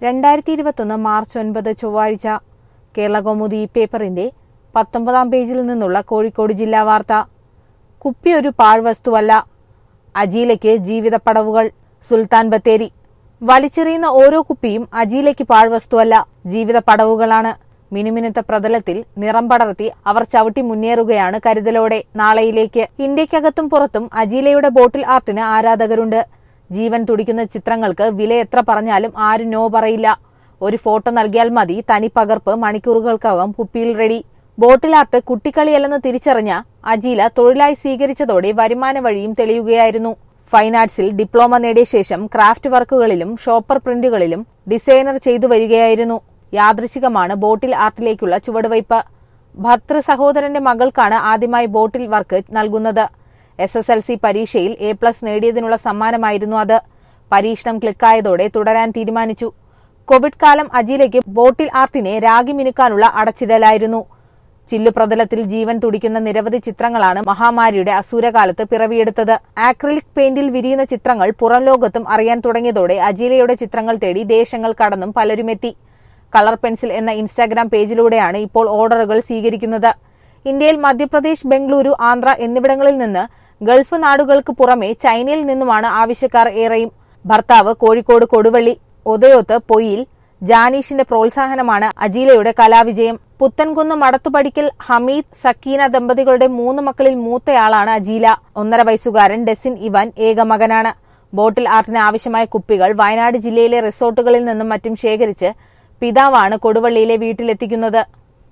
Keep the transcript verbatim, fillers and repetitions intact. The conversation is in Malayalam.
രണ്ടായിരത്തി ഇരുപത്തൊന്ന് മാർച്ച് ഒൻപത് ചൊവ്വാഴ്ച കേരളകൗമുദി പേപ്പറിന്റെ പത്തൊമ്പതാം പേജിൽ നിന്നുള്ള കോഴിക്കോട് ജില്ലാ വാർത്ത. കുപ്പി ഒരു പാഴ്വസ്തുവല്ല, അജീലയ്ക്ക് ജീവിതപ്പടവുകൾ. സുൽത്താൻ ബത്തേരി. വലിച്ചെറിയുന്ന ഓരോ കുപ്പിയും അജീലയ്ക്ക് പാഴ്വസ്തുവല്ല, ജീവിതപ്പടവുകളാണ്. മിനുമിനുത്ത പ്രതലത്തിൽ നിറം പടർത്തി അവർ ചവിട്ടി മുന്നേറുകയാണ് കരുതലോടെ നാളെയിലേക്ക്. ഇന്ത്യക്കകത്തും പുറത്തും അജീലയുടെ ബോട്ടിൽ ആർട്ടിന് ആരാധകരുണ്ട്. ജീവൻ തുടിക്കുന്ന ചിത്രങ്ങൾക്ക് വില എത്ര പറഞ്ഞാലും ആരും നോ പറയില്ല. ഒരു ഫോട്ടോ നൽകിയാൽ മതി, തനി പകർപ്പ് മണിക്കൂറുകൾക്കകം കുപ്പിയിൽ റെഡി. ബോട്ടിൽ ആർട്ട് കുട്ടിക്കളിയല്ലെന്ന് തിരിച്ചറിഞ്ഞ അജീല തൊഴിലായി സ്വീകരിച്ചതോടെ വരുമാന വഴിയും തെളിയുകയായിരുന്നു. ഫൈൻ ആർട്സിൽ ഡിപ്ലോമ നേടിയ ശേഷം ക്രാഫ്റ്റ് വർക്കുകളിലും ഷോപ്പർ പ്രിന്റുകളിലും ഡിസൈനർ ചെയ്തു വരികയായിരുന്നു. യാദൃച്ഛികമാണ് ബോട്ടിൽ ആർട്ടിലേക്കുള്ള ചുവടുവയ്പ്. ഭർത്തൃ സഹോദരന്റെ മകൾക്കാണ് ആദ്യമായി ബോട്ടിൽ വർക്ക് നൽകുന്നത്. എസ് എസ് എൽ സി പരീക്ഷയിൽ എ പ്ലസ് നേടിയതിനുള്ള സമ്മാനമായിരുന്നു അത്. പരീക്ഷണം ക്ലിക്കായതോടെ തുടരാൻ തീരുമാനിച്ചു. കോവിഡ് കാലം അജീലയ്ക്ക് ബോട്ടിൽ ആർട്ടിനെ രാഗി മിനുക്കാനുള്ള അടച്ചിടലായിരുന്നു. ചില്ലുപ്രതലത്തിൽ ജീവൻ തുടിക്കുന്ന നിരവധി ചിത്രങ്ങളാണ് മഹാമാരിയുടെ അസൂരകാലത്ത് പിറവിയെടുത്തത്. ആക്രിലിക് പെയിന്റിൽ വിരിയുന്ന ചിത്രങ്ങൾ പുറം ലോകത്തും അറിയാൻ തുടങ്ങിയതോടെ അജീലയുടെ ചിത്രങ്ങൾ തേടി ദേശങ്ങൾ കടന്നും പലരുമെത്തി. കളർ പെൻസിൽ എന്ന ഇൻസ്റ്റാഗ്രാം പേജിലൂടെയാണ് ഇപ്പോൾ ഓർഡറുകൾ സ്വീകരിക്കുന്നത്. ഇന്ത്യയിൽ മധ്യപ്രദേശ്, ബംഗളൂരു, ആന്ധ്ര എന്നിവിടങ്ങളിൽ നിന്ന് ഗൾഫ് നാടുകൾക്ക് പുറമെ ചൈനയിൽ നിന്നുമാണ് ആവശ്യക്കാർ ഏറെയും. ഭർത്താവ് കോഴിക്കോട് കൊടുവള്ളി ഒതയോത്ത് പൊയിൽ ജാനീഷിന്റെ പ്രോത്സാഹനമാണ് അജീലയുടെ കലാവിജയം. പുത്തൻകുന്ന് മടത്തുപടിക്കൽ ഹമീദ് സക്കീന ദമ്പതികളുടെ മൂന്ന് മക്കളിൽ മൂത്തയാളാണ് അജീല. ഒന്നര വയസ്സുകാരൻ ഡെസിൻ ഇവാൻ ഏക മകനാണ്. ബോട്ടിൽ ആർട്ടിന് ആവശ്യമായ കുപ്പികൾ വയനാട് ജില്ലയിലെ റിസോർട്ടുകളിൽ നിന്നും മറ്റും ശേഖരിച്ച് പിതാവാണ് കൊടുവള്ളിയിലെ വീട്ടിലെത്തിക്കുന്നത്.